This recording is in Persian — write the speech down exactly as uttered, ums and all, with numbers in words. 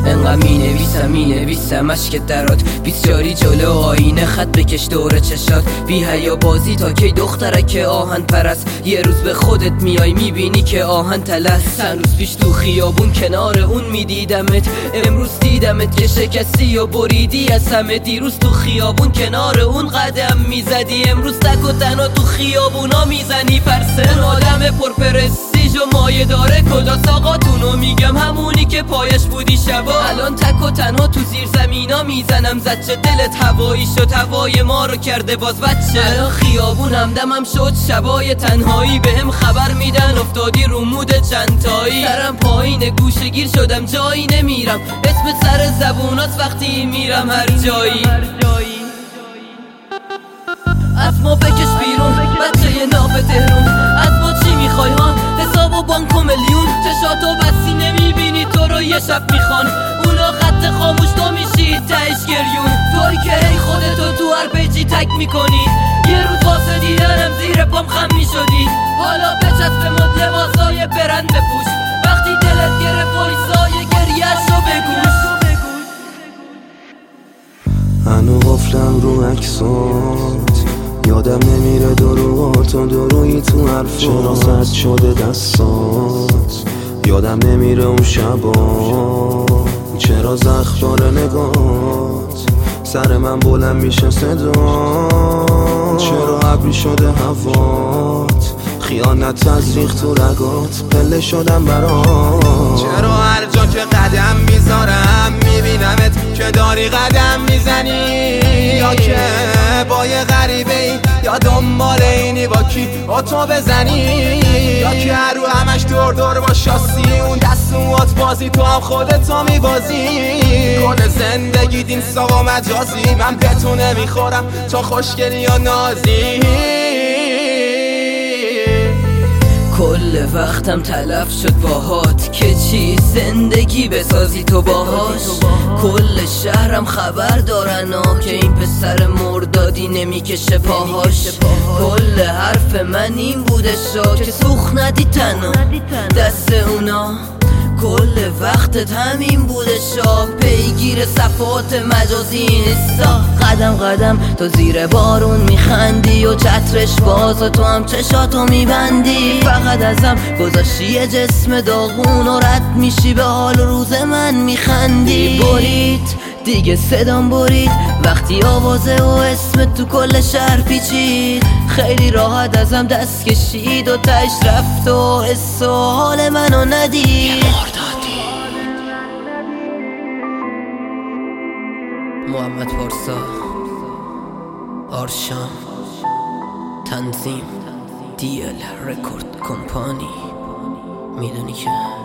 انقدر می نویسم می نویسم اشک درات بیسیاری جلو آینه خط بکش دور چشات بی حیا بازی تا کی دخترک آهن پرست یه روز به خودت میای میبینی که آهن تلست چند روز پیش تو خیابون کنار اون میدیدمت امروز دیدمت که شکستی و بریدی از همه دیروز تو خیابون کنار اون قدم میزدی امروز تک و تنها تو خیابونا میزنی پرسن آدم پرپرستیج و مایه داره کجاست آقاتونو میگم همونی که پایش بودی شبا الان تک و تنها تو زیر زمینا میزنم زد چه دلت هوایی شد هوای ما رو کرده باز بچه الان خیابون همدمم شد شبای تنهایی بهم خبر میدن افتادی رو مود چندتایی سرم پایین گوشه گیر شدم جایی نمیرم اسم سر زبونات وقتی میرم هر جایی از ما بکش بیرون بچه ی ناف تهرون از ما چی میخوای ها حساب و بانک و میلیون چشاتو بسی نمیبینی تو رو یه شب میخوان اونا خط خاموش تو میشی تهش گریون توی که هی خودتو تو هر پیجی تک میکنی یه روز واسه دیدنم زیر پام خم میشدی حالا بچسب مد لباسای برند بپوش وقتی دلت گرفت وایسای گریه‌ش رو بگوش هنو غفلم رو عکسات یادم نمیره دروات و درویی تو حرفات چرا سرد شده دستات یادم نمیره اون شبا چرا زخم داره نگات سر من بلند میشه صدا چرا ابری شده هوات خیانت از ریخت تو رگات پله شدم برات چرا هر جا که قدم میذارم میبینمت که داری قدم میزنی یا که با یه غریبه ای یا دنبال اینی با کی اتو بزنی یا که هر رو همش دور دور با شاسی اون دستوات بازی تو هم خودتو میبازی کل زندگی دین ساوا مجازی من به تو نمیخورم تو خوشگلی یا نازی کل وقتم تلف شد باهات که چی زندگی بسازی تو باهاش کل شهرم خبر دارن ها که این پسر مردادی نمیکشه پاهاش کل حرف من این بوده شا که سوخ ندی تنها دست اونا کل وقتت همین بوده شا پیگیر صفات مجازی نیستا قدم قدم تو زیر بارون میخندی و چترش باز و تو هم چشاتو میبندی فقط ازم گذاشتی یه جسم داغون و رد میشی به حال روز من میخندی برید دیگه صدام برید وقتی آوازه و اسم تو کل شهر پیچید خیلی راحت ازم دست کشید و تش رفت و حس و حال منو ندید محمد پارسا آرشان تنظیم دی ال رکورد کمپانی میدونی که